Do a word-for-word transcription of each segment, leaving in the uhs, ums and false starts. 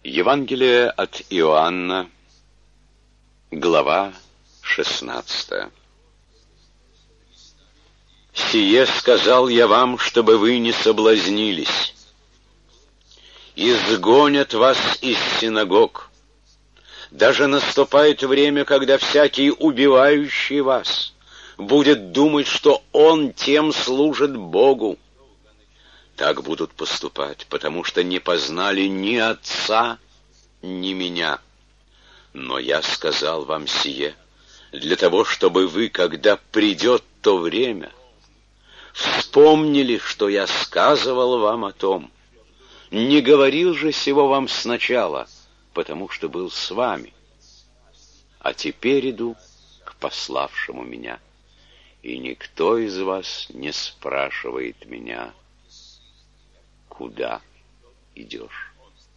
Евангелие от Иоанна, глава шестнадцатая. «Сие сказал я вам, чтобы вы не соблазнились. Изгонят вас из синагог. Даже наступает время, когда всякий, убивающий вас, будет думать, что он тем служит Богу. Так будут поступать, потому что не познали ни Отца, ни Меня. Но я сказал вам сие, для того, чтобы вы, когда придет то время, вспомнили, что я сказывал вам о том. Не говорил же сего вам сначала, потому что был с вами. А теперь иду к пославшему меня, и никто из вас не спрашивает меня, куда идешь.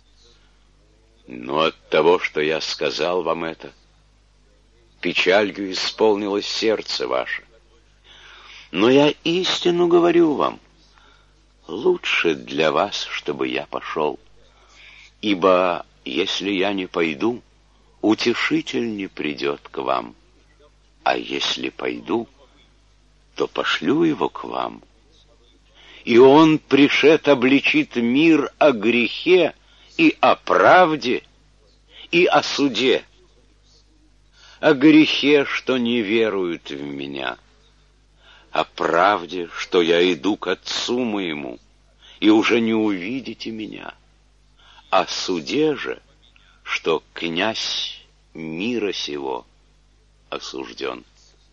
Но от того, что я сказал вам это, печалью исполнилось сердце ваше. Но я истину говорю вам, лучше для вас, чтобы я пошел. Ибо если я не пойду, утешитель не придет к вам. А если пойду, то пошлю его к вам. И он, пришед, обличит мир о грехе и о правде, и о суде. О грехе, что не веруют в меня, о правде, что я иду к Отцу моему, и уже не увидите меня, о суде же, что князь мира сего осужден.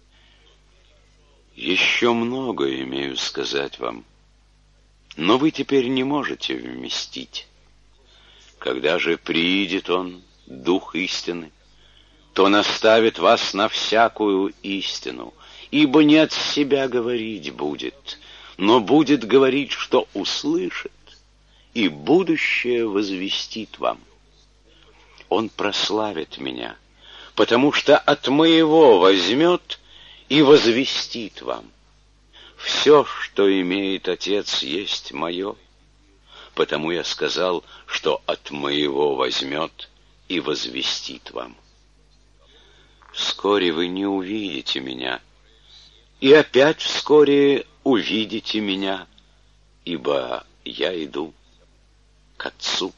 Еще много имею сказать вам, но вы теперь не можете вместить. Когда же приидет Он, Дух истины, то наставит вас на всякую истину, ибо не от себя говорить будет, но будет говорить, что услышит, и будущее возвестит вам. Он прославит меня, потому что от моего возьмет и возвестит вам. Все, что имеет Отец, есть мое, потому я сказал, что от моего возьмет и возвестит вам. Вскоре вы не увидите меня, и опять вскоре увидите меня, ибо я иду к Отцу».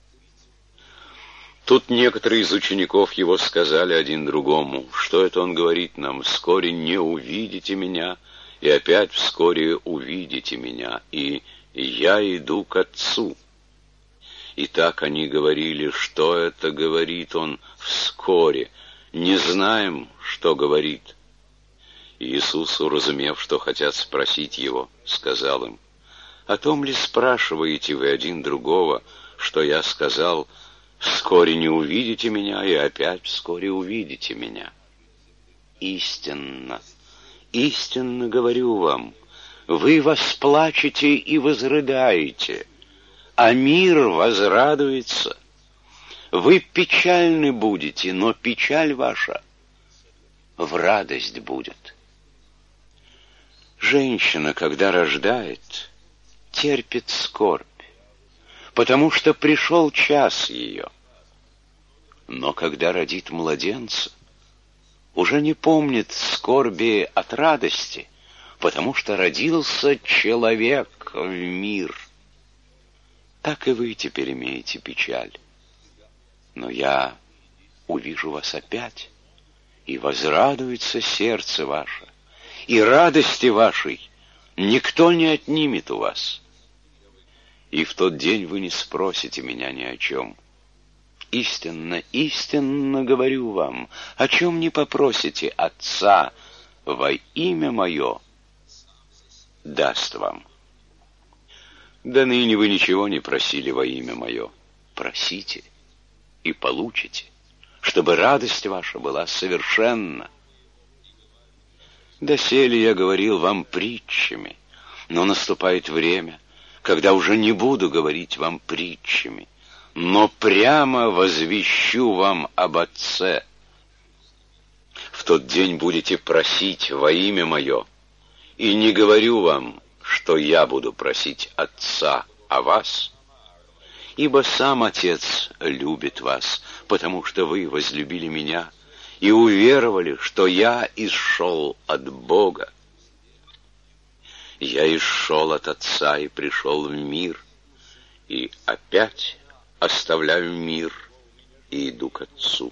Тут некоторые из учеников его сказали один другому: «Что это он говорит нам? Вскоре не увидите меня, и опять вскоре увидите меня, и я иду к Отцу». И так они говорили: «Что это говорит он вскоре? Не знаем, что говорит». Иисус, уразумев, что хотят спросить его, сказал им: «О том ли спрашиваете вы один другого, что я сказал: вскоре не увидите меня, и опять вскоре увидите меня? Истинно, истинно говорю вам, вы восплачете и возрыдаете, а мир возрадуется. Вы печальны будете, но печаль ваша в радость будет. Женщина, когда рождает, терпит скорбь, потому что пришел час ее. Но когда родит младенца, уже не помнит скорби от радости, потому что родился человек в мир. Так и вы теперь имеете печаль. Но я увижу вас опять, и возрадуется сердце ваше, и радости вашей никто не отнимет у вас. И в тот день вы не спросите меня ни о чем. Истинно, истинно говорю вам, о чем не попросите Отца во имя Мое, даст вам. Да ныне вы ничего не просили во имя Мое. Просите и получите, чтобы радость ваша была совершенна. Доселе я говорил вам притчами, но наступает время, когда уже не буду говорить вам притчами, но прямо возвещу вам об Отце. В тот день будете просить во имя Мое, и не говорю вам, что я буду просить Отца о вас, ибо сам Отец любит вас, потому что вы возлюбили меня и уверовали, что я исшел от Бога. Я исшел от Отца и пришел в мир, и опять оставляю мир и иду к Отцу».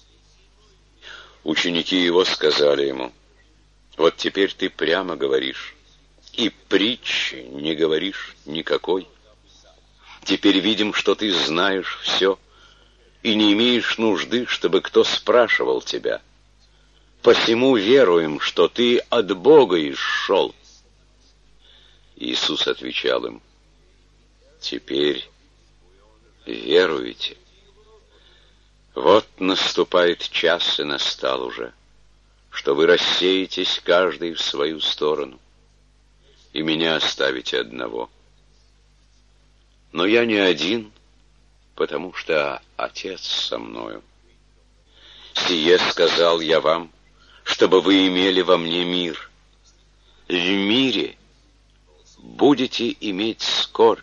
Ученики его сказали ему: «Вот теперь ты прямо говоришь, и притчи не говоришь никакой. Теперь видим, что ты знаешь все, и не имеешь нужды, чтобы кто спрашивал тебя. Посему веруем, что ты от Бога исшел». Иисус отвечал им: «Теперь веруете? Вот наступает час, и настал уже, что вы рассеетесь каждый в свою сторону, и меня оставите одного. Но я не один, потому что Отец со мною. Сие сказал я вам, чтобы вы имели во мне мир. В мире будете иметь скорбь,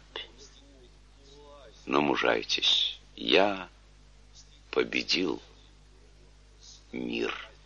но мужайтесь, я победил мир».